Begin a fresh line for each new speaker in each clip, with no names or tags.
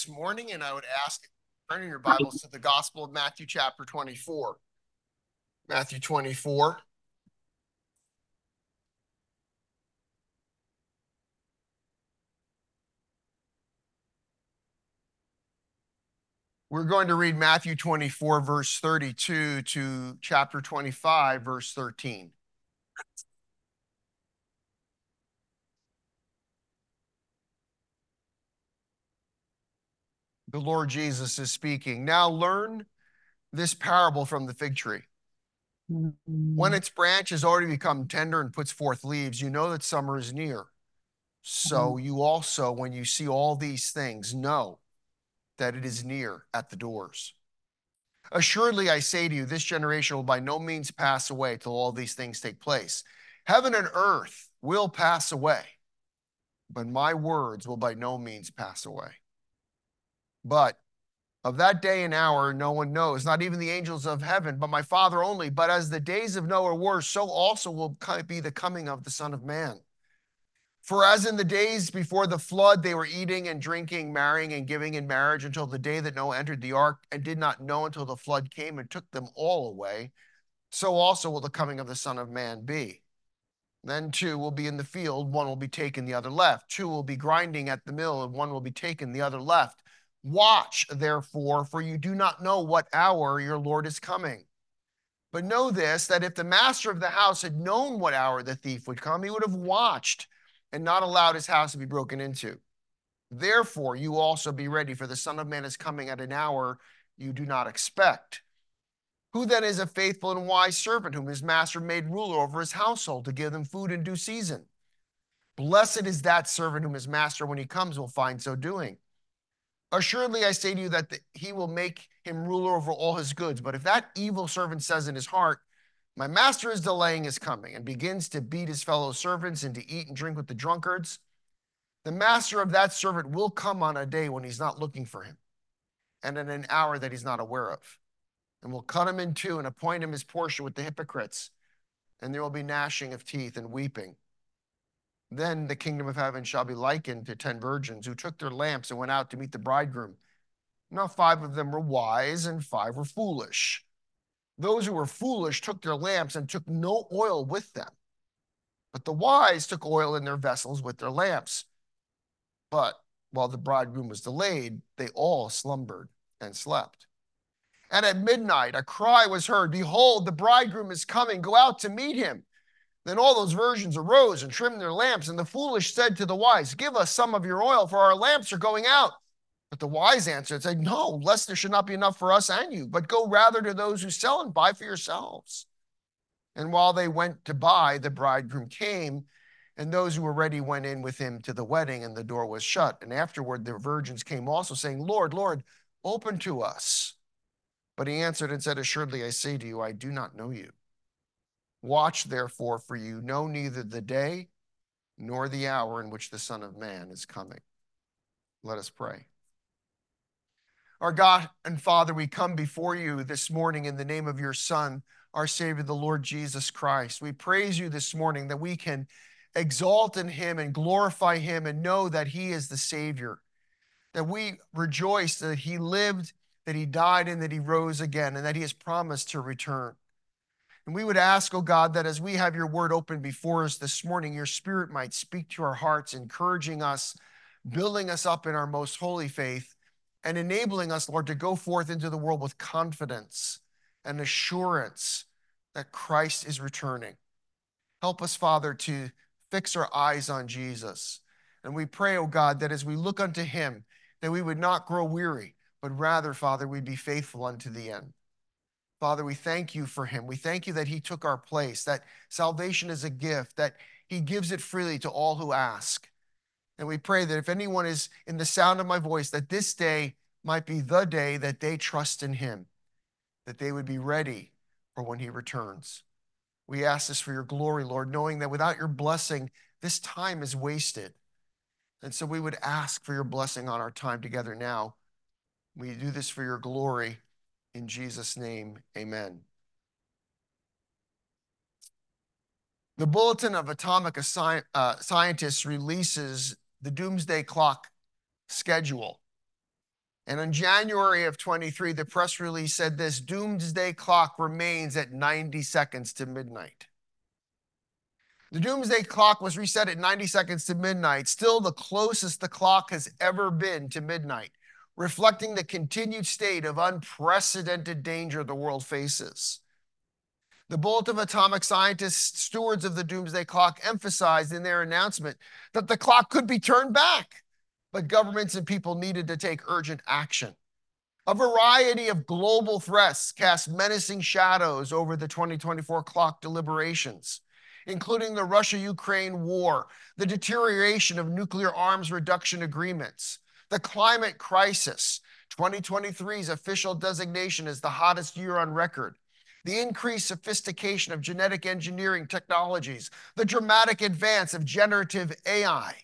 this morning, and I would ask, turning your Bibles to the Gospel of Matthew chapter 24. Matthew 24. We're going to read Matthew 24, verse 32 to chapter 25, verse 13. The Lord Jesus is speaking. Now learn this parable from the fig tree. When its branch has already become tender and puts forth leaves, you know that summer is near. So you also, when you see all these things, know that it is near at the doors. Assuredly, I say to you, this generation will by no means pass away till all these things take place. Heaven and earth will pass away, but my words will by no means pass away. But of that day and hour no one knows, not even the angels of heaven, but my Father only. But as the days of Noah were, so also will be the coming of the Son of Man. For as in the days before the flood, they were eating and drinking, marrying and giving in marriage until the day that Noah entered the ark, and did not know until the flood came and took them all away, so also will the coming of the Son of Man be. Then two will be in the field, one will be taken, the other left. Two will be grinding at the mill, and one will be taken, the other left. Watch, therefore, for you do not know what hour your Lord is coming. But know this, that if the master of the house had known what hour the thief would come, he would have watched and not allowed his house to be broken into. Therefore, you also be ready, for the Son of Man is coming at an hour you do not expect. Who then is a faithful and wise servant whom his master made ruler over his household to give them food in due season? Blessed is that servant whom his master, when he comes, will find so doing. Assuredly, I say to you that he will make him ruler over all his goods. But if that evil servant says in his heart, my master is delaying his coming, and begins to beat his fellow servants and to eat and drink with the drunkards, the master of that servant will come on a day when he's not looking for him, and at an hour that he's not aware of, and will cut him in two and appoint him his portion with the hypocrites, and there will be gnashing of teeth and weeping. Then the kingdom of heaven shall be likened to 10 virgins who took their lamps and went out to meet the bridegroom. Now 5 of them were wise and 5 were foolish. Those who were foolish took their lamps and took no oil with them. But the wise took oil in their vessels with their lamps. But while the bridegroom was delayed, they all slumbered and slept. And at midnight a cry was heard, behold, the bridegroom is coming, go out to meet him. Then all those virgins arose and trimmed their lamps, and the foolish said to the wise, give us some of your oil, for our lamps are going out. But the wise answered and said, no, lest there should not be enough for us and you, but go rather to those who sell and buy for yourselves. And while they went to buy, the bridegroom came, and those who were ready went in with him to the wedding, and the door was shut. And afterward the virgins came also, saying, Lord, Lord, open to us. But he answered and said, assuredly I say to you, I do not know you. Watch therefore, for you know neither the day nor the hour in which the Son of Man is coming. Let us pray. Our God and Father, we come before you this morning in the name of your Son, our Savior, the Lord Jesus Christ. We praise you this morning that we can exalt in him and glorify him and know that he is the Savior, that we rejoice that he lived, that he died, and that he rose again, and that he has promised to return. And we would ask, oh God, that as we have your word open before us this morning, your Spirit might speak to our hearts, encouraging us, building us up in our most holy faith, and enabling us, Lord, to go forth into the world with confidence and assurance that Christ is returning. Help us, Father, to fix our eyes on Jesus. And we pray, oh God, that as we look unto him, that we would not grow weary, but rather, Father, we'd be faithful unto the end. Father, we thank you for him. We thank you that he took our place, that salvation is a gift, that he gives it freely to all who ask. And we pray that if anyone is in the sound of my voice, that this day might be the day that they trust in him, that they would be ready for when he returns. We ask this for your glory, Lord, knowing that without your blessing, this time is wasted. And so we would ask for your blessing on our time together now. We do this for your glory. In Jesus' name, amen. The Bulletin of Atomic Scientists releases the doomsday clock schedule. And in January of 23, the press release said this: doomsday clock remains at 90 seconds to midnight. The doomsday clock was reset at 90 seconds to midnight, still the closest the clock has ever been to midnight, reflecting the continued state of unprecedented danger the world faces. The Bulletin of Atomic Scientists, stewards of the doomsday clock, emphasized in their announcement that the clock could be turned back, but governments and people needed to take urgent action. A variety of global threats cast menacing shadows over the 2024 clock deliberations, including the Russia-Ukraine war, the deterioration of nuclear arms reduction agreements, the climate crisis, 2023's official designation as the hottest year on record, the increased sophistication of genetic engineering technologies, the dramatic advance of generative AI.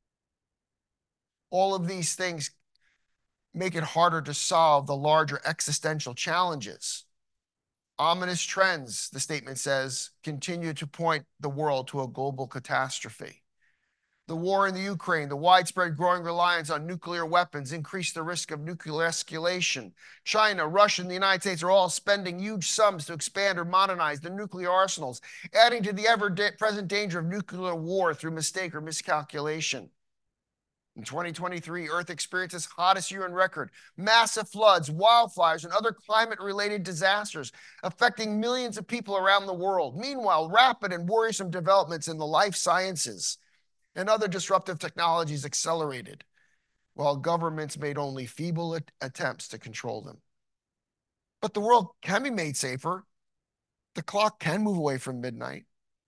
All of these things make it harder to solve the larger existential challenges. Ominous trends, the statement says, continue to point the world to a global catastrophe. The war in the Ukraine, the widespread growing reliance on nuclear weapons increase the risk of nuclear escalation. China, Russia, and the United States are all spending huge sums to expand or modernize their nuclear arsenals, adding to the ever-present danger of nuclear war through mistake or miscalculation. In 2023, Earth experienced its hottest year on record. Massive floods, wildfires, and other climate-related disasters affecting millions of people around the world. Meanwhile, rapid and worrisome developments in the life sciences and other disruptive technologies accelerated, while governments made only feeble attempts to control them. But the world can be made safer. The clock can move away from midnight.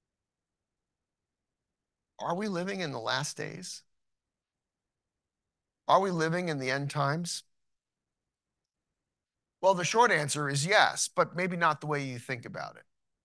Are we living in the last days? Are we living in the end times? Well, the short answer is yes, but maybe not the way you think about it.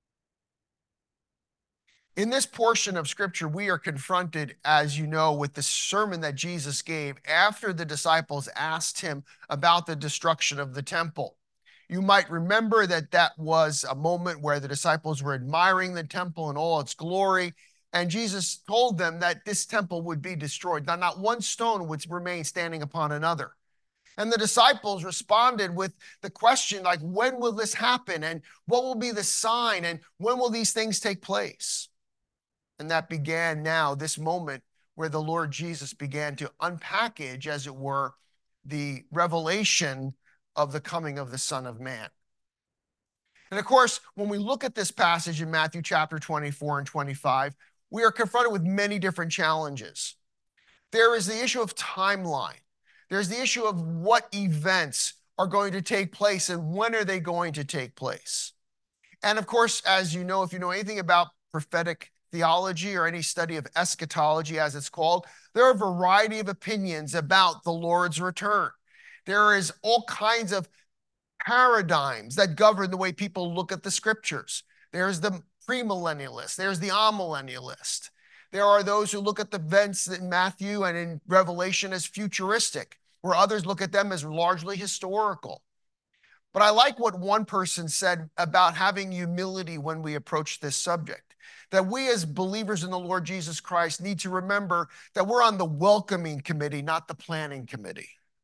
In this portion of scripture, we are confronted, as you know, with the sermon that Jesus gave after the disciples asked him about the destruction of the temple. You might remember that that was a moment where the disciples were admiring the temple in all its glory, and Jesus told them that this temple would be destroyed. Now, not one stone would remain standing upon another. And the disciples responded with the question, like, when will this happen? And what will be the sign? And when will these things take place? And that began now, this moment where the Lord Jesus began to unpackage, as it were, the revelation of the coming of the Son of Man. And of course, when we look at this passage in Matthew chapter 24 and 25, we are confronted with many different challenges. There is the issue of timeline. There's the issue of what events are going to take place and when are they going to take place. And of course, as you know, if you know anything about prophetic theology or any study of eschatology, as it's called, there are a variety of opinions about the Lord's return. There is all kinds of paradigms that govern the way people look at the scriptures. There's the premillennialist, there's the amillennialist. There are those who look at the events in Matthew and in Revelation as futuristic, where others look at them as largely historical. But I like what one person said about having humility when we approach this subject, that we as believers in the Lord Jesus Christ need to remember that we're on the welcoming committee, not the planning committee.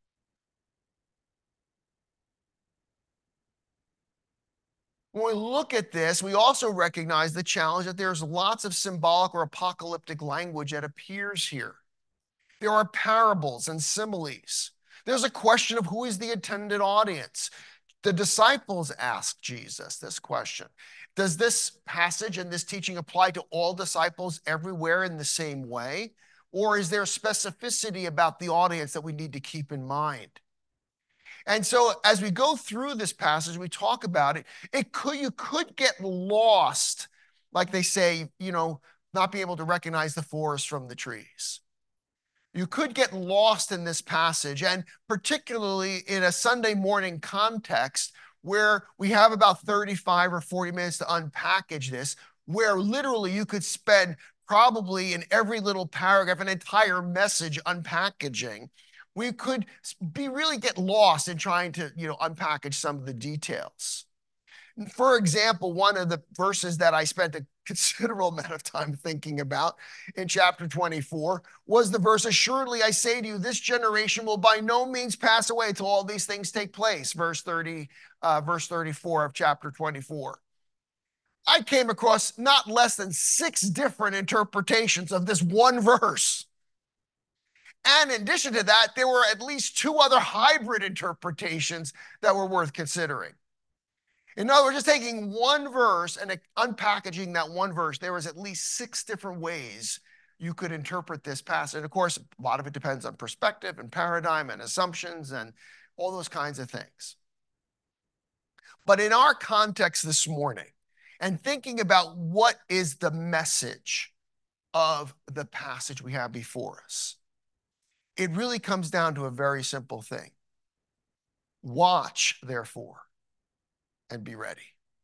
When we look at this, we also recognize the challenge that there's lots of symbolic or apocalyptic language that appears here. There are parables and similes. There's a question of who is the intended audience. The disciples asked Jesus this question. Does this passage and this teaching apply to all disciples everywhere in the same way? Or is there specificity about the audience that we need to keep in mind? And so as we go through this passage, we talk about it, you could get lost, like they say, not be able to recognize the forest from the trees. You could get lost in this passage, and particularly in a Sunday morning context where we have about 35 or 40 minutes to unpackage this, where literally you could spend probably in every little paragraph an entire message unpackaging. We could really get lost in trying to, unpackage some of the details. For example, one of the verses that I spent a considerable amount of time thinking about in chapter 24 was the verse, assuredly I say to you, this generation will by no means pass away until all these things take place. Verse 34 of chapter 24. I came across not less than 6 different interpretations of this one verse. And in addition to that, there were at least 2 other hybrid interpretations that were worth considering. In other words, just taking one verse and unpackaging that one verse, there was at least 6 different ways you could interpret this passage. And of course, a lot of it depends on perspective and paradigm and assumptions and all those kinds of things. But in our context this morning, and thinking about what is the message of the passage we have before us, it really comes down to a very simple thing. Watch, therefore, and be ready.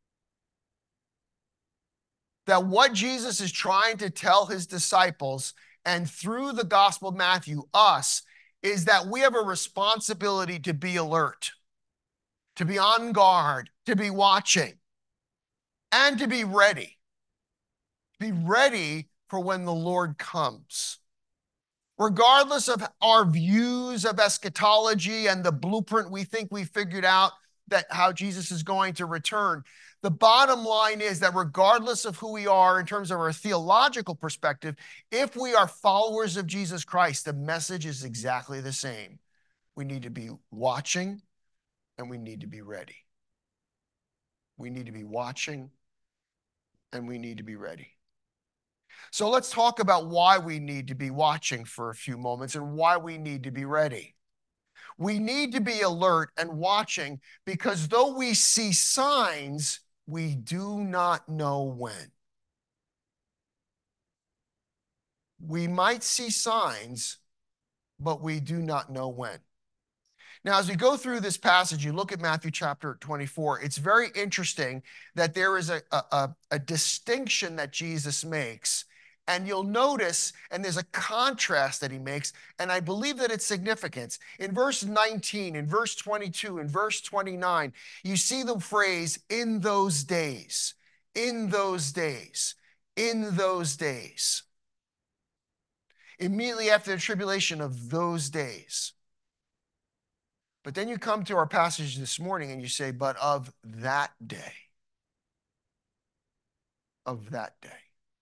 That what Jesus is trying to tell his disciples, and through the Gospel of Matthew, us, is that we have a responsibility to be alert, to be on guard, to be watching, and to be ready. Be ready for when the Lord comes. Regardless of our views of eschatology and the blueprint we think we figured out that how Jesus is going to return, the bottom line is that regardless of who we are in terms of our theological perspective, if we are followers of Jesus Christ, the message is exactly the same. We need to be watching and we need to be ready. We need to be watching and we need to be ready. So let's talk about why we need to be watching for a few moments and why we need to be ready. We need to be alert and watching because though we see signs, we do not know when. We might see signs, but we do not know when. Now, as we go through this passage, you look at Matthew chapter 24, it's very interesting that there is a distinction that Jesus makes. And you'll notice, and there's a contrast that he makes, and I believe that it's significant. In verse 19, in verse 22, in verse 29, you see the phrase, in those days, in those days, in those days. Immediately after the tribulation of those days. But then you come to our passage this morning and you say, but of that day. Of that day.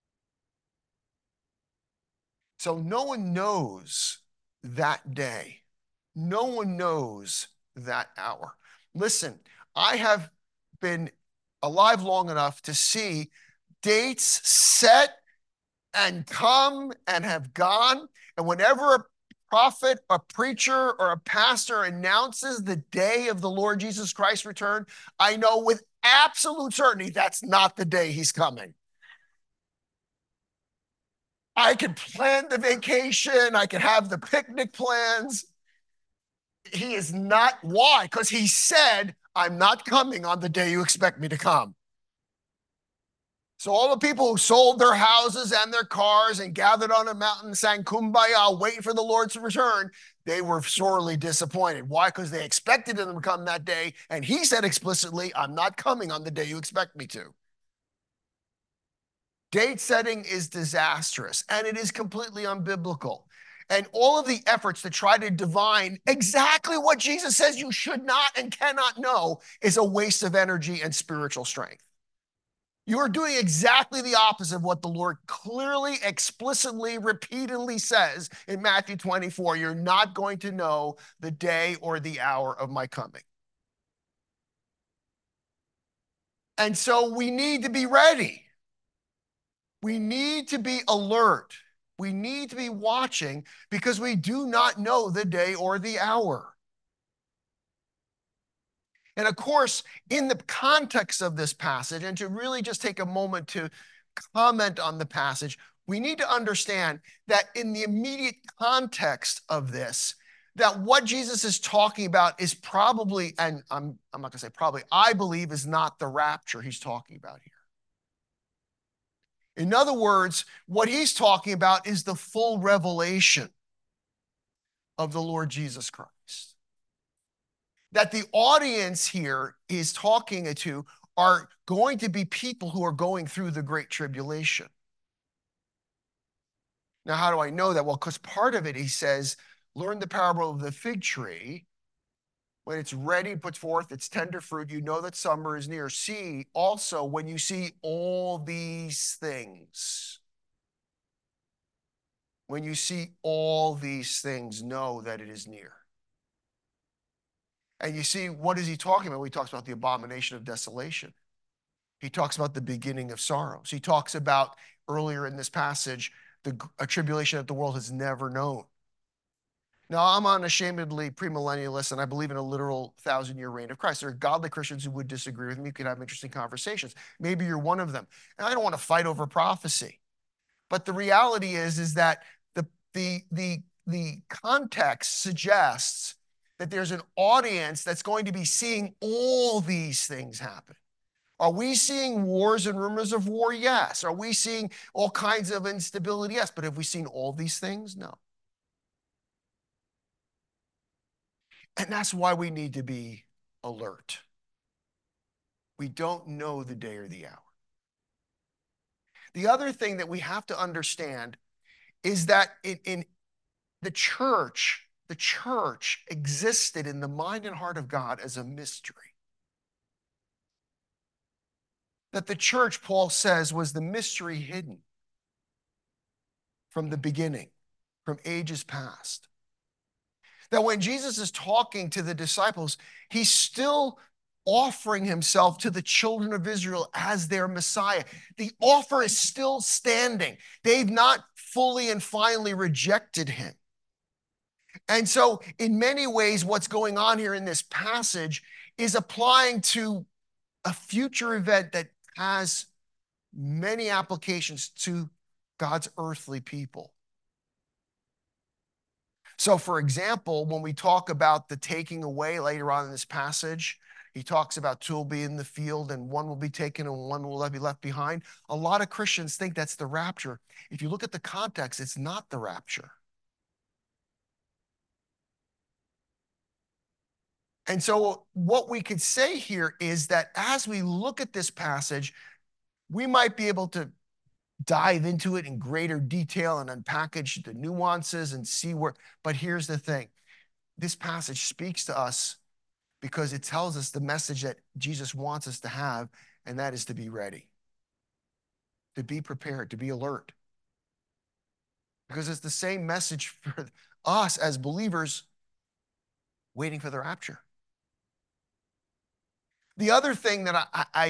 So no one knows that day. No one knows that hour. Listen, I have been alive long enough to see dates set and come and have gone. And whenever a prophet, a preacher, or a pastor announces the day of the Lord Jesus Christ's return, I know with absolute certainty that's not the day he's coming. I could plan the vacation. I could have the picnic plans. He is not. Why? Because he said, I'm not coming on the day you expect me to come. So all the people who sold their houses and their cars and gathered on a mountain and sang Kumbaya, waiting for the Lord to return, they were sorely disappointed. Why? Because they expected him to come that day, and he said explicitly, I'm not coming on the day you expect me to. Date setting is disastrous, and it is completely unbiblical. And all of the efforts to try to divine exactly what Jesus says you should not and cannot know is a waste of energy and spiritual strength. You are doing exactly the opposite of what the Lord clearly, explicitly, repeatedly says in Matthew 24. You're not going to know the day or the hour of my coming. And so we need to be ready. We need to be alert. We need to be watching because we do not know the day or the hour. And of course, in the context of this passage, and to really just take a moment to comment on the passage, we need to understand that in the immediate context of this, that what Jesus is talking about is probably, and I'm not going to say probably, I believe is not the rapture he's talking about here. In other words, what he's talking about is the full revelation of the Lord Jesus Christ. That the audience here is talking to are going to be people who are going through the Great Tribulation. Now, how do I know that? Well, because part of it, he says, learn the parable of the fig tree. When it's ready, puts forth its tender fruit, you know that summer is near. See also when you see all these things. When you see all these things, know that it is near. And you see, what is he talking about? Well, he talks about the abomination of desolation. He talks about the beginning of sorrows. He talks about, earlier in this passage, a tribulation that the world has never known. Now, I'm unashamedly premillennialist, and I believe in a literal 1,000-year reign of Christ. There are godly Christians who would disagree with me. You could have interesting conversations. Maybe you're one of them. And I don't want to fight over prophecy. But the reality is that the context suggests that there's an audience that's going to be seeing all these things happen. Are we seeing wars and rumors of war? Yes. Are we seeing all kinds of instability? Yes. But have we seen all these things? No. And that's why we need to be alert. We don't know the day or the hour. The other thing that we have to understand is that in the church existed in the mind and heart of God as a mystery. That the church, Paul says, was the mystery hidden from the beginning, from ages past. That when Jesus is talking to the disciples, he's still offering himself to the children of Israel as their Messiah. The offer is still standing. They've not fully and finally rejected him. And so, in many ways, what's going on here in this passage is applying to a future event that has many applications to God's earthly people. So, for example, when we talk about the taking away later on in this passage, he talks about two will be in the field and one will be taken and one will be left behind. A lot of Christians think that's the rapture. If you look at the context, it's not the rapture. And so what we could say here is that as we look at this passage, we might be able to dive into it in greater detail and unpackage the nuances and see where, but here's the thing. This passage speaks to us because it tells us the message that Jesus wants us to have, and that is to be ready, to be prepared, to be alert. Because it's the same message for us as believers waiting for the rapture. The other thing that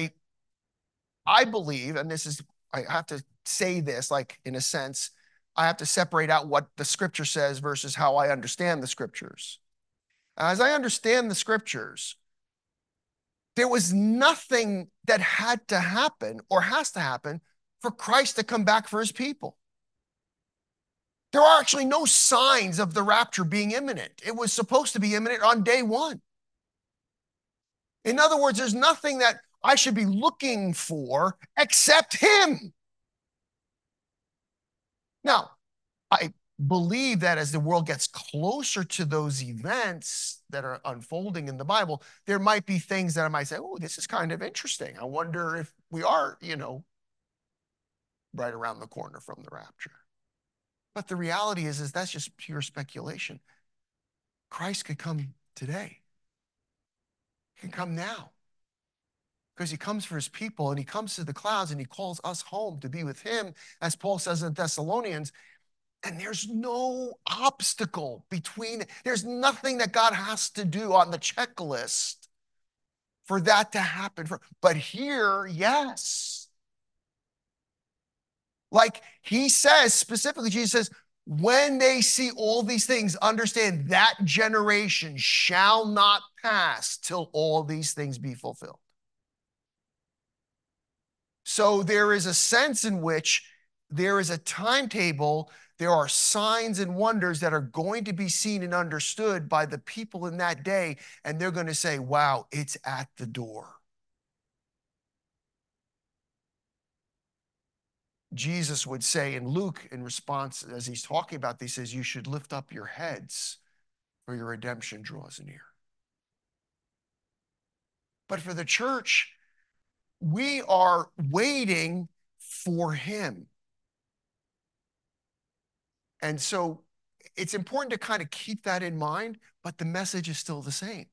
I believe, and this is, I have to say this, like in a sense, I have to separate out what the scripture says versus how I understand the scriptures. As I understand the scriptures, there was nothing that had to happen or has to happen for Christ to come back for his people. There are actually no signs of the rapture being imminent. It was supposed to be imminent on day one. In other words, there's nothing that I should be looking for except him. Now, I believe that as the world gets closer to those events that are unfolding in the Bible, there might be things that I might say, oh, this is kind of interesting. I wonder if we are, right around the corner from the rapture. But the reality is that's just pure speculation. Christ could come today. He can come now. Because he comes for his people and he comes to the clouds and he calls us home to be with him, as Paul says in Thessalonians. And there's no obstacle between, there's nothing that God has to do on the checklist for that to happen. But here, yes. Like he says, specifically, Jesus says, when they see all these things, understand that generation shall not pass till all these things be fulfilled. So there is a sense in which there is a timetable. There are signs and wonders that are going to be seen and understood by the people in that day, and they're going to say, wow, it's at the door. Jesus would say in Luke, in response, as he's talking about this, he says, you should lift up your heads, for your redemption draws near. But for the church, We are waiting for him. And so it's important to kind of keep that in mind, but the message is still the same.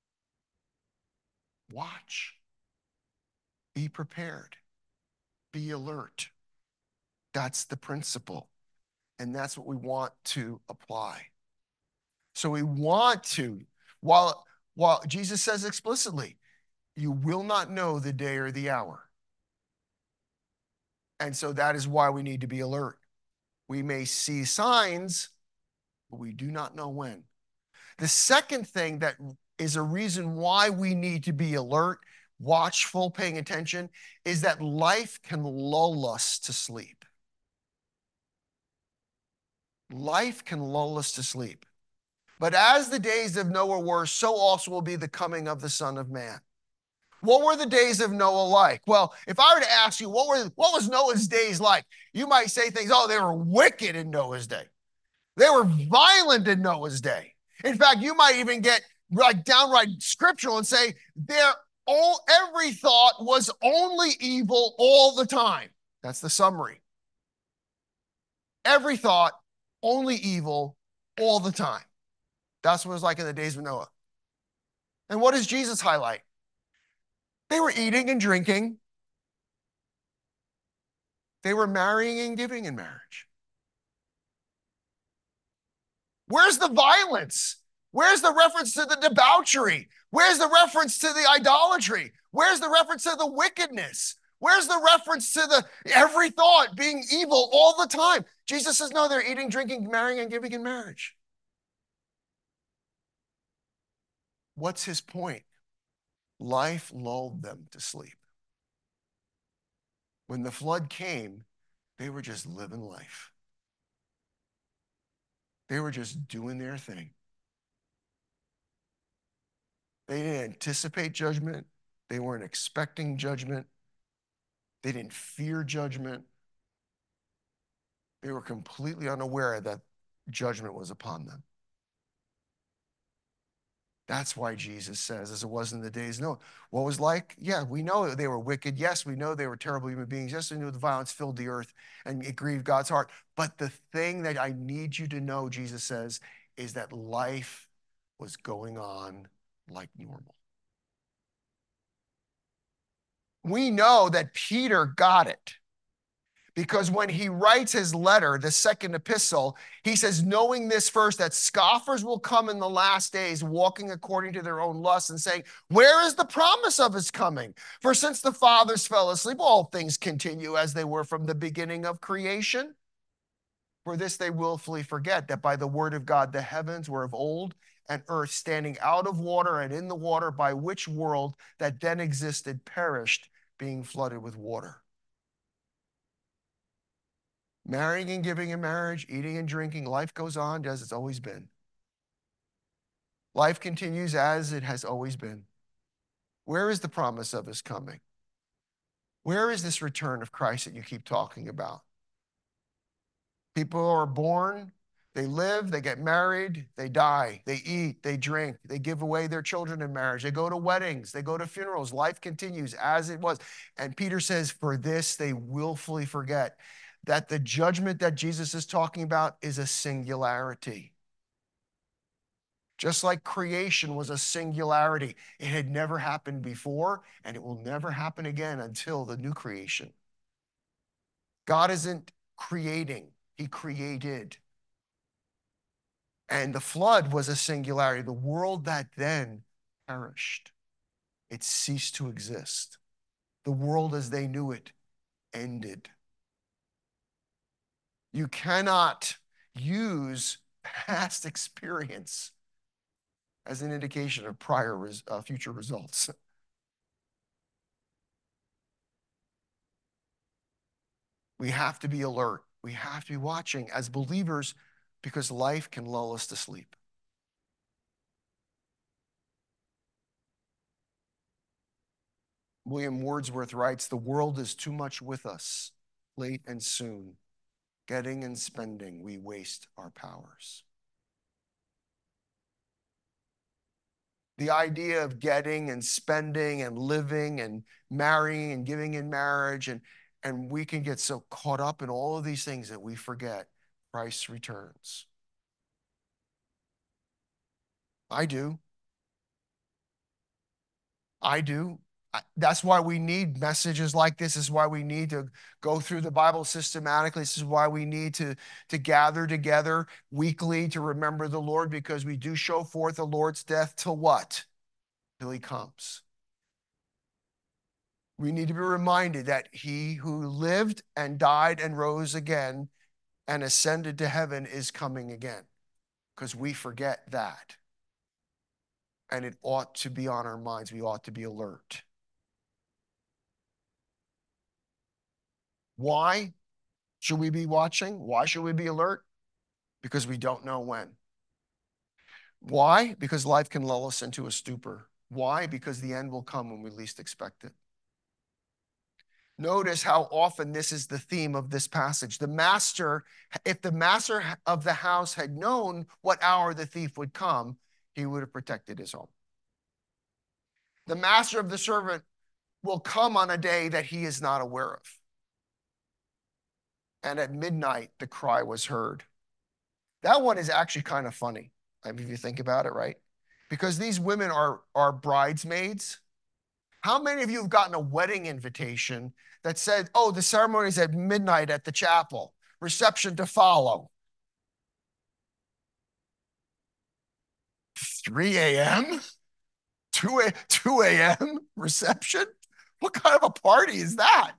Watch, be prepared, be alert. That's the principle. And that's what we want to apply. So we want to, while Jesus says explicitly, you will not know the day or the hour. And so that is why we need to be alert. We may see signs, but we do not know when. The second thing that is a reason why we need to be alert, watchful, paying attention, is that life can lull us to sleep. Life can lull us to sleep. But as the days of Noah were, so also will be the coming of the Son of Man. What were the days of Noah like? Well, if I were to ask you, what was Noah's days like? You might say things, oh, they were wicked in Noah's day. They were violent in Noah's day. In fact, you might even get like downright scriptural and say every thought was only evil all the time. That's the summary. Every thought, only evil all the time. That's what it was like in the days of Noah. And what does Jesus highlight? They were eating and drinking. They were marrying and giving in marriage. Where's the violence? Where's the reference to the debauchery? Where's the reference to the idolatry? Where's the reference to the wickedness? Where's the reference to the every thought being evil all the time? Jesus says, no, they're eating, drinking, marrying, and giving in marriage. What's his point? Life lulled them to sleep. When the flood came, they were just living life. They were just doing their thing. They didn't anticipate judgment. They weren't expecting judgment. They didn't fear judgment. They were completely unaware that judgment was upon them. That's why Jesus says, as it was in the days of Noah. What was like? Yeah, we know they were wicked. Yes, we know they were terrible human beings. Yes, we knew the violence filled the earth and it grieved God's heart. But the thing that I need you to know, Jesus says, is that life was going on like normal. We know that Peter got it. Because when he writes his letter, the second epistle, he says, knowing this first, that scoffers will come in the last days, walking according to their own lusts and saying, where is the promise of his coming? For since the fathers fell asleep, all things continue as they were from the beginning of creation. For this they willfully forget that by the word of God, the heavens were of old and earth standing out of water and in the water, by which world that then existed perished, being flooded with water. Marrying and giving in marriage, eating and drinking, life goes on as it's always been. Life continues as it has always been. Where is the promise of his coming? Where is this return of Christ that you keep talking about? People are born, they live, they get married, they die, they eat, they drink, they give away their children in marriage, they go to weddings, they go to funerals. Life continues as it was. And Peter says, for this they willfully forget that the judgment that Jesus is talking about is a singularity. Just like creation was a singularity, it had never happened before, and it will never happen again until the new creation. God isn't creating, he created. And the flood was a singularity. The world that then perished, it ceased to exist. The world as they knew it ended. You cannot use past experience as an indication of future results. We have to be alert. We have to be watching as believers because life can lull us to sleep. William Wordsworth writes, the world is too much with us, late and soon. Getting and spending, we waste our powers. The idea of getting and spending and living and marrying and giving in marriage, and we can get so caught up in all of these things that we forget Christ returns. I do. I do. That's why we need messages like this. This is why we need to go through the Bible systematically. This is why we need to gather together weekly to remember the Lord, because we do show forth the Lord's death till what? Till he comes. We need to be reminded that he who lived and died and rose again and ascended to heaven is coming again, because we forget that. And it ought to be on our minds. We ought to be alert. Why should we be watching? Why should we be alert? Because we don't know when. Why? Because life can lull us into a stupor. Why? Because the end will come when we least expect it. Notice how often this is the theme of this passage. The master, if the master of the house had known what hour the thief would come, he would have protected his home. The master of the servant will come on a day that he is not aware of. And at midnight, the cry was heard. That one is actually kind of funny, if you think about it, right? Because these women are bridesmaids. How many of you have gotten a wedding invitation that said, oh, the ceremony is at midnight at the chapel, reception to follow? 3 a.m.? 2 a.m. reception? What kind of a party is that?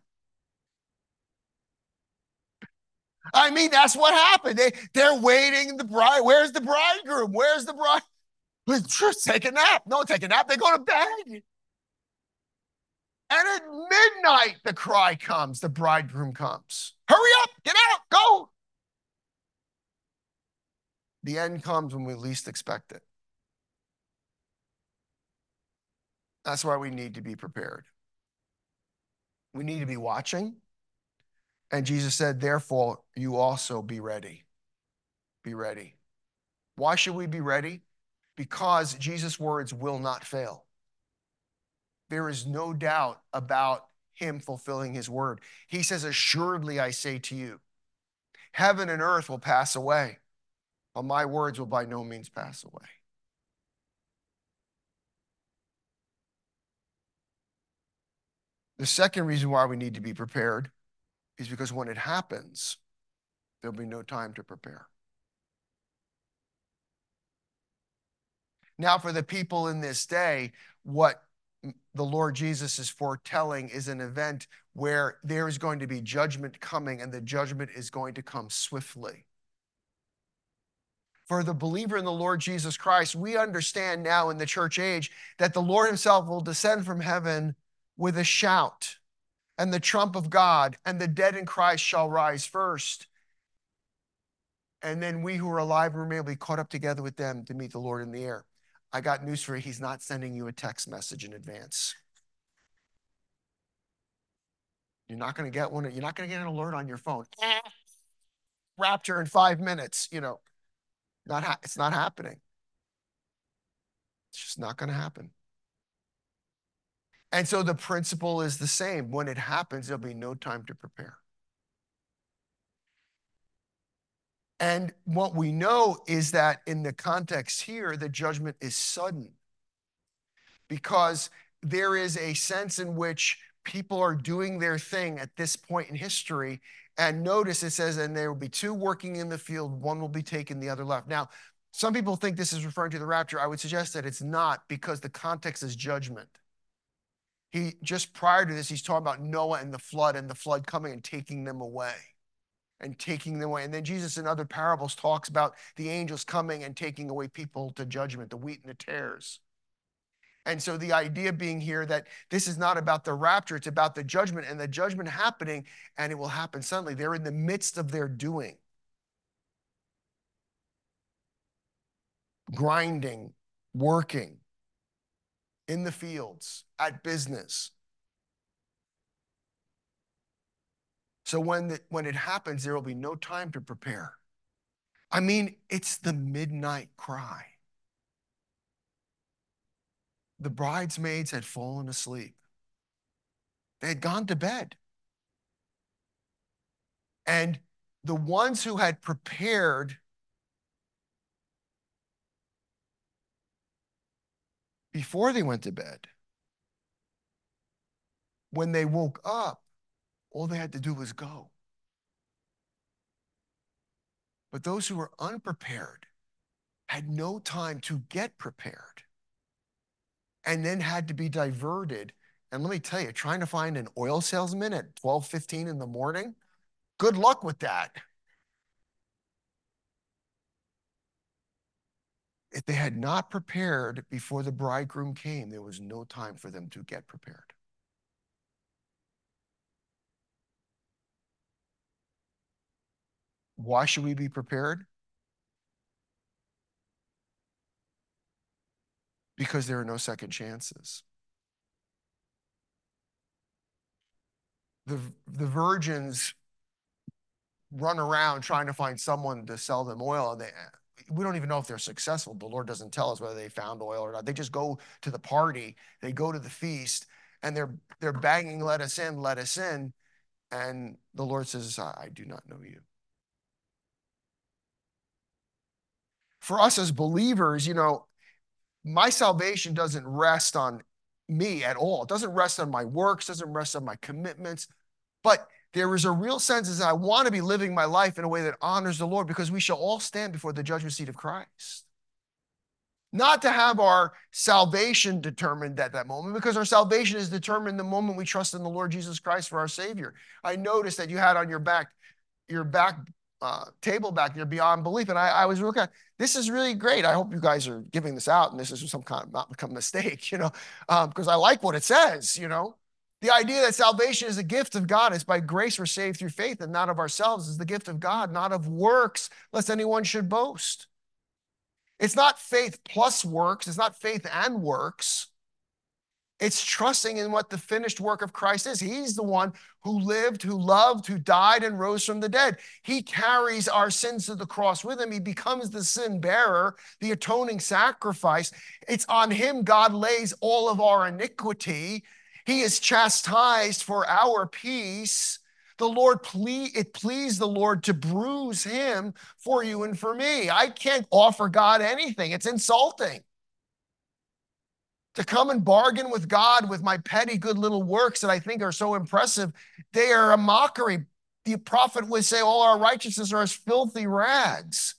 I mean, that's what happened. They're waiting. The bride, where's the bridegroom? Where's the bride? Just take a nap. No, take a nap. They go to bed. And at midnight, the cry comes. The bridegroom comes. Hurry up, get out, go. The end comes when we least expect it. That's why we need to be prepared. We need to be watching. And Jesus said, therefore, you also be ready. Be ready. Why should we be ready? Because Jesus' words will not fail. There is no doubt about him fulfilling his word. He says, assuredly, I say to you, heaven and earth will pass away, but my words will by no means pass away. The second reason why we need to be prepared is because when it happens, there'll be no time to prepare. Now, for the people in this day, what the Lord Jesus is foretelling is an event where there is going to be judgment coming, and the judgment is going to come swiftly. For the believer in the Lord Jesus Christ, we understand now in the church age that the Lord himself will descend from heaven with a shout and the trump of God, and the dead in Christ shall rise first. And then we who are alive and remain will be caught up together with them to meet the Lord in the air. I got news for you. He's not sending you a text message in advance. You're not going to get one. You're not going to get an alert on your phone. Rapture in 5 minutes. It's not happening. It's just not going to happen. And so the principle is the same. When it happens, there'll be no time to prepare. And what we know is that in the context here, the judgment is sudden, because there is a sense in which people are doing their thing at this point in history. And notice it says, and there will be two working in the field, one will be taken, the other left. Now, some people think this is referring to the rapture. I would suggest that it's not, because the context is judgment. Just prior to this, he's talking about Noah and the flood coming and taking them away. And taking them away. And then Jesus in other parables talks about the angels coming and taking away people to judgment, the wheat and the tares. And so the idea being here that this is not about the rapture, it's about the judgment, and the judgment happening, and it will happen suddenly. They're in the midst of their doing. Grinding, working, in the fields, at business. So when it happens, there will be no time to prepare. I mean, it's the midnight cry. The bridesmaids had fallen asleep. They had gone to bed. And the ones who had prepared before they went to bed, when they woke up, all they had to do was go. But those who were unprepared had no time to get prepared and then had to be diverted. And let me tell you, trying to find an oil salesman at 12:15 in the morning, good luck with that. If they had not prepared before the bridegroom came, there was no time for them to get prepared. Why should we be prepared? Because there are no second chances. The virgins run around trying to find someone to sell them oil, and we don't even know if they're successful. The Lord doesn't tell us whether they found oil or not. They just go to the party, they go to the feast, and they're banging, let us in, let us in. And the Lord says, I do not know you. For us as believers, my salvation doesn't rest on me at all. It doesn't rest on my works, doesn't rest on my commitments. But there is a real sense that I want to be living my life in a way that honors the Lord, because we shall all stand before the judgment seat of Christ. Not to have our salvation determined at that moment, because our salvation is determined the moment we trust in the Lord Jesus Christ for our Savior. I noticed that you had on your back table back there, Beyond Belief. And I was looking at, this is really great. I hope you guys are giving this out and this is some kind of not become a mistake, because I like what it says, The idea that salvation is a gift of God. It's by grace we're saved through faith, and not of ourselves. It's the gift of God, not of works, lest anyone should boast. It's not faith plus works. It's not faith and works. It's trusting in what the finished work of Christ is. He's the one who lived, who loved, who died, and rose from the dead. He carries our sins to the cross with him. He becomes the sin bearer, the atoning sacrifice. It's on him God lays all of our iniquity. He is chastised for our peace. It pleased the Lord to bruise him for you and for me. I can't offer God anything. It's insulting. To come and bargain with God with my petty good little works that I think are so impressive, they are a mockery. The prophet would say all our righteousness are as filthy rags.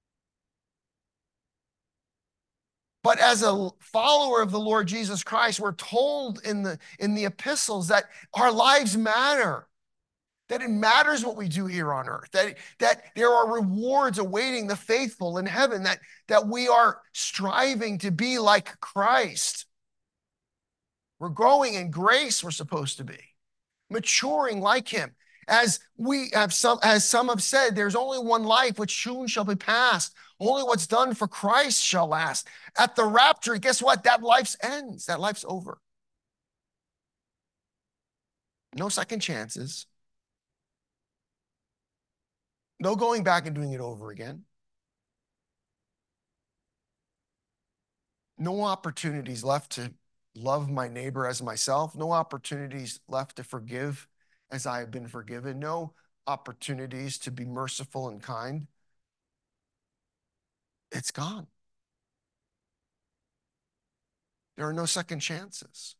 But as a follower of the Lord Jesus Christ, we're told in the epistles that our lives matter, that it matters what we do here on earth, that there are rewards awaiting the faithful in heaven, that we are striving to be like Christ. We're growing in grace, we're supposed to be, maturing like him. As some have said, there's only one life which soon shall be past. Only what's done for Christ shall last. At the rapture, guess what? That life's ends. That life's over. No second chances. No going back and doing it over again. No opportunities left to love my neighbor as myself. No opportunities left to forgive as I have been forgiven. No opportunities to be merciful and kind. It's gone. There are no second chances.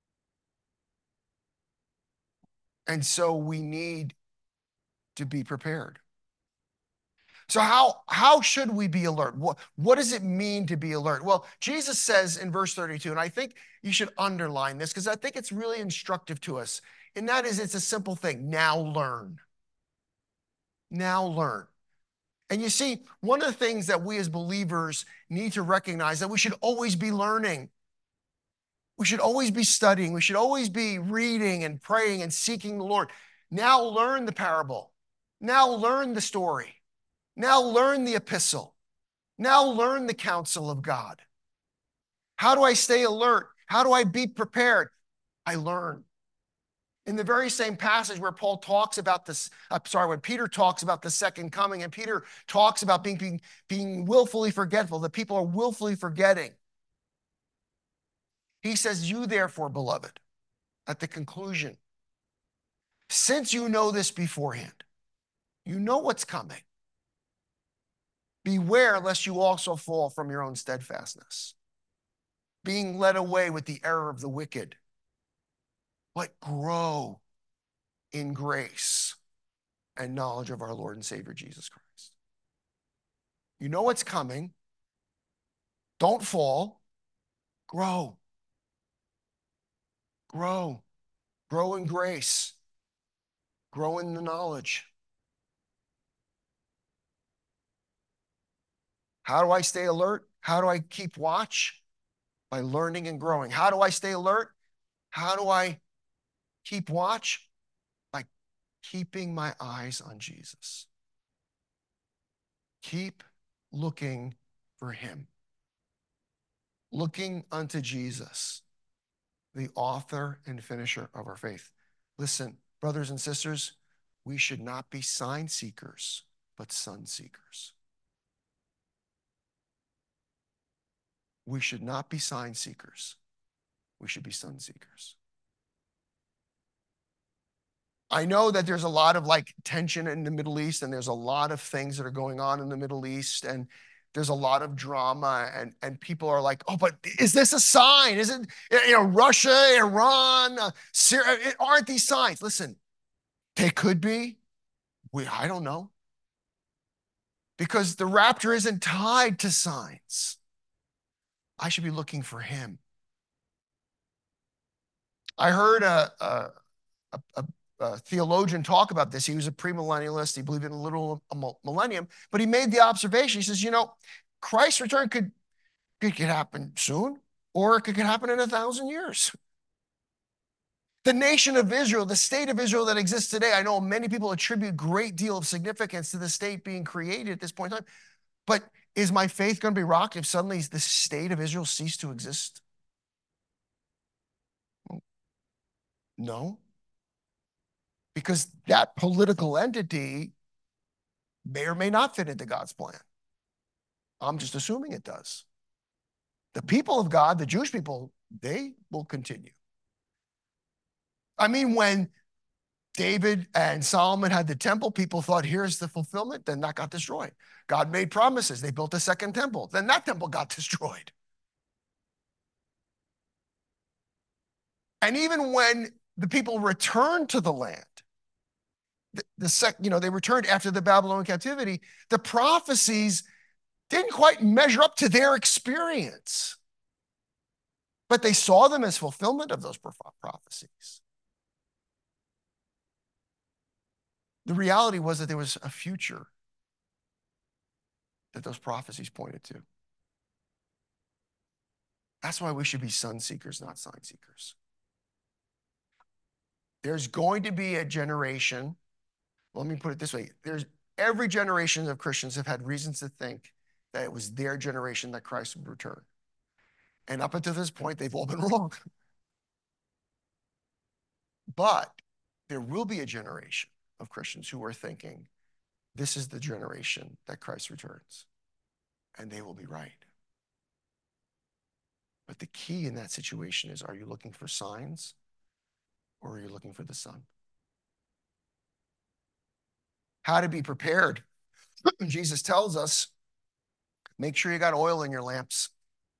And so we need to be prepared. So how should we be alert? What does it mean to be alert? Well, Jesus says in verse 32, and I think you should underline this because I think it's really instructive to us. And that is, it's a simple thing. Now learn. Now learn. And you see, one of the things that we as believers need to recognize that we should always be learning. We should always be studying. We should always be reading and praying and seeking the Lord. Now learn the parable. Now learn the story. Now learn the epistle. Now learn the counsel of God. How do I stay alert? How do I be prepared? I learn. In the very same passage where Paul talks about this, when Peter talks about the second coming, and Peter talks about being willfully forgetful, that people are willfully forgetting. He says, you therefore, beloved, at the conclusion, since you know this beforehand, you know what's coming. Beware lest you also fall from your own steadfastness, being led away with the error of the wicked, but grow in grace and knowledge of our Lord and Savior Jesus Christ. You know what's coming. Don't fall. Grow. Grow. Grow in grace. Grow in the knowledge. How do I stay alert? How do I keep watch? By learning and growing. How do I stay alert? How do I keep watch? By keeping my eyes on Jesus. Keep looking for him. Looking unto Jesus, the author and finisher of our faith. Listen, brothers and sisters, we should not be sign seekers, but son seekers. We should not be sign seekers. We should be son seekers. I know that there's a lot of like tension in the Middle East, and there's a lot of things that are going on in the Middle East, and there's a lot of drama, and people are like, oh, but is this a sign? Is it, Russia, Iran, Syria, aren't these signs? Listen, they could be. I don't know. Because the rapture isn't tied to signs. I should be looking for him. I heard a theologian talk about this. He was a premillennialist. He believed in a literal millennium, but he made the observation. He says, Christ's return could happen soon, or it could happen in 1,000 years. The nation of Israel, the state of Israel that exists today, I know many people attribute a great deal of significance to the state being created at this point in time, but is my faith going to be rocked if suddenly the state of Israel ceased to exist? No. Because that political entity may or may not fit into God's plan. I'm just assuming it does. The people of God, the Jewish people, they will continue. I mean, when David and Solomon had the temple, people thought, here's the fulfillment. Then that got destroyed. God made promises. They built a second temple. Then that temple got destroyed. And even when the people returned to the land, they returned after the Babylonian captivity, the prophecies didn't quite measure up to their experience. But they saw them as fulfillment of those prophecies. The reality was that there was a future that those prophecies pointed to. That's why we should be son seekers, not sign seekers. There's going to be a generation, let me put it this way, every generation of Christians have had reasons to think that it was their generation that Christ would return. And up until this point, they've all been wrong. But there will be a generation of Christians who are thinking, this is the generation that Christ returns. And they will be right. But the key in that situation is, are you looking for signs or are you looking for the Son? How to be prepared. Jesus tells us, make sure you got oil in your lamps.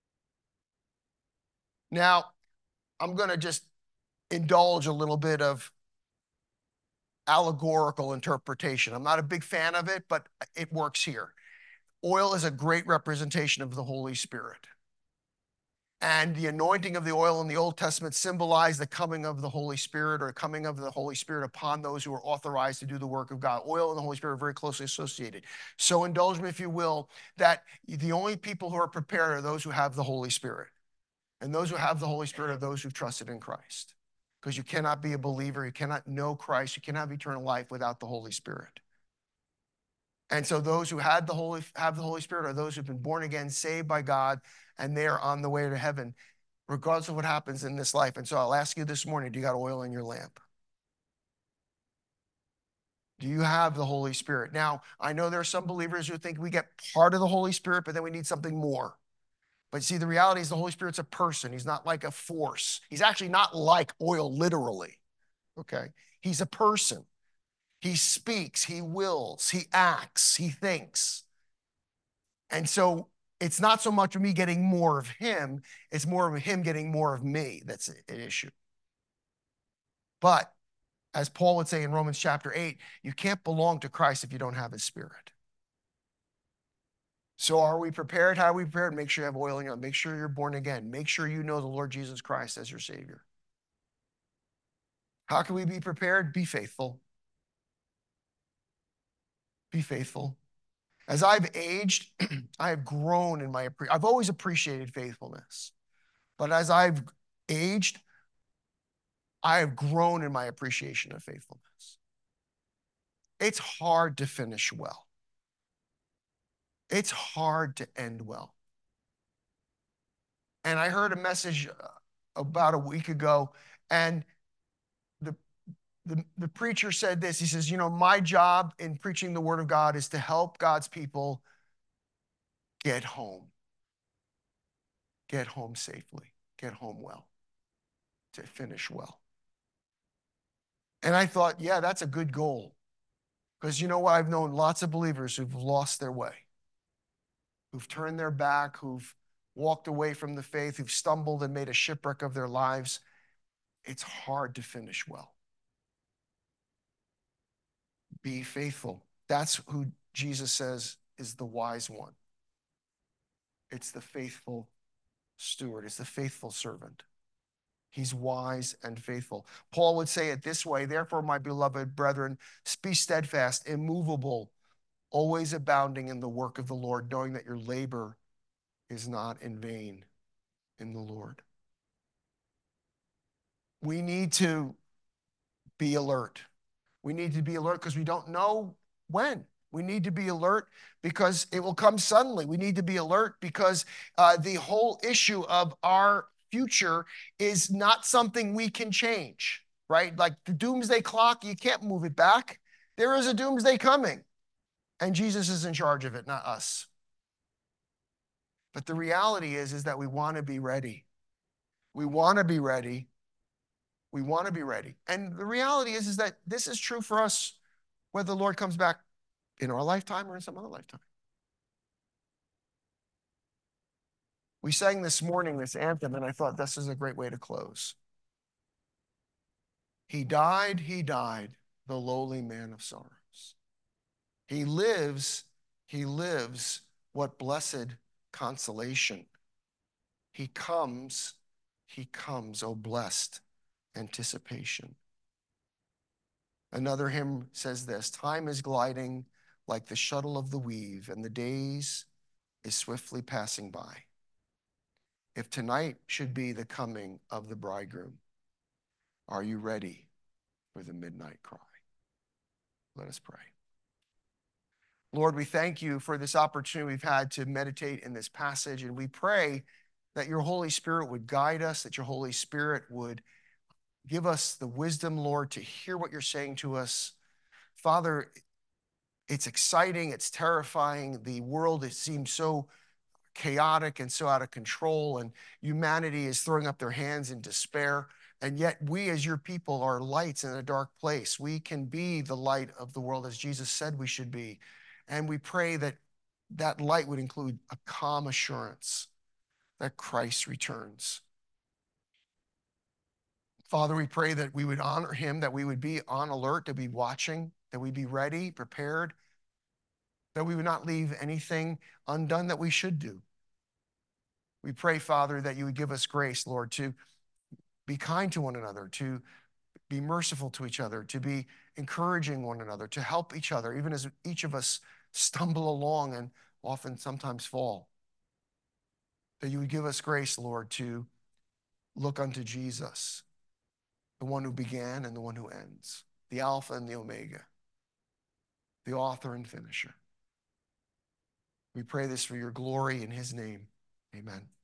Now, I'm going to just indulge a little bit of allegorical interpretation. I'm not a big fan of it, but it works here. Oil is a great representation of the Holy Spirit. And the anointing of the oil in the Old Testament symbolized the coming of the Holy Spirit, or coming of the Holy Spirit upon those who are authorized to do the work of God. Oil and the Holy Spirit are very closely associated. So indulge me, if you will, that the only people who are prepared are those who have the Holy Spirit. And those who have the Holy Spirit are those who've trusted in Christ. Because you cannot be a believer, you cannot know Christ, you cannot have eternal life without the Holy Spirit. And so those who have the Holy Spirit are those who've been born again, saved by God, and they are on the way to heaven, regardless of what happens in this life. And so I'll ask you this morning, do you got oil in your lamp? Do you have the Holy Spirit? Now, I know there are some believers who think we get part of the Holy Spirit, but then we need something more. But see, the reality is the Holy Spirit's a person. He's not like a force. He's actually not like oil, literally. Okay? He's a person. He speaks, he wills, he acts, he thinks. And so it's not so much of me getting more of him, it's more of him getting more of me that's an issue. But as Paul would say in Romans chapter 8, you can't belong to Christ if you don't have his Spirit. So are we prepared? How are we prepared? Make sure you have oil in your life. Make sure you're born again. Make sure you know the Lord Jesus Christ as your Savior. How can we be prepared? Be faithful. Be faithful. As I've aged, I have grown in my, I've always appreciated faithfulness. But as I've aged, I have grown in my appreciation of faithfulness. It's hard to finish well. It's hard to end well. And I heard a message about a week ago, and the, the preacher said this. He says, my job in preaching the word of God is to help God's people get home safely, get home well, to finish well. And I thought, yeah, that's a good goal. Because you know what? I've known lots of believers who've lost their way, who've turned their back, who've walked away from the faith, who've stumbled and made a shipwreck of their lives. It's hard to finish well. Be faithful. That's who Jesus says is the wise one. It's the faithful steward. It's the faithful servant. He's wise and faithful. Paul would say it this way, therefore, my beloved brethren, be steadfast, immovable, always abounding in the work of the Lord, knowing that your labor is not in vain in the Lord. We need to be alert. We need to be alert because we don't know when. We need to be alert because it will come suddenly. We need to be alert because the whole issue of our future is not something we can change, right? Like the doomsday clock, you can't move it back. There is a doomsday coming, and Jesus is in charge of it, not us. But the reality is that we want to be ready. We want to be ready. We want to be ready. And the reality is that this is true for us whether the Lord comes back in our lifetime or in some other lifetime. We sang this morning this anthem, and I thought this is a great way to close. He died, the lowly man of sorrows. He lives, what blessed consolation. He comes, oh blessed anticipation. Another hymn says this, time is gliding like the shuttle of the weave, and the days is swiftly passing by. If tonight should be the coming of the bridegroom, are you ready for the midnight cry? Let us pray. Lord, we thank you for this opportunity we've had to meditate in this passage, and we pray that your Holy Spirit would guide us, that your Holy Spirit would give us the wisdom, Lord, to hear what you're saying to us. Father, it's exciting, it's terrifying. The world, it seems so chaotic and so out of control, and humanity is throwing up their hands in despair. And yet we as your people are lights in a dark place. We can be the light of the world as Jesus said we should be. And we pray that that light would include a calm assurance that Christ returns. Father, we pray that we would honor him, that we would be on alert, to be watching, that we'd be ready, prepared, that we would not leave anything undone that we should do. We pray, Father, that you would give us grace, Lord, to be kind to one another, to be merciful to each other, to be encouraging one another, to help each other, even as each of us stumble along and often sometimes fall. That you would give us grace, Lord, to look unto Jesus, the one who began and the one who ends, the Alpha and the Omega, the author and finisher. We pray this for your glory in his name. Amen.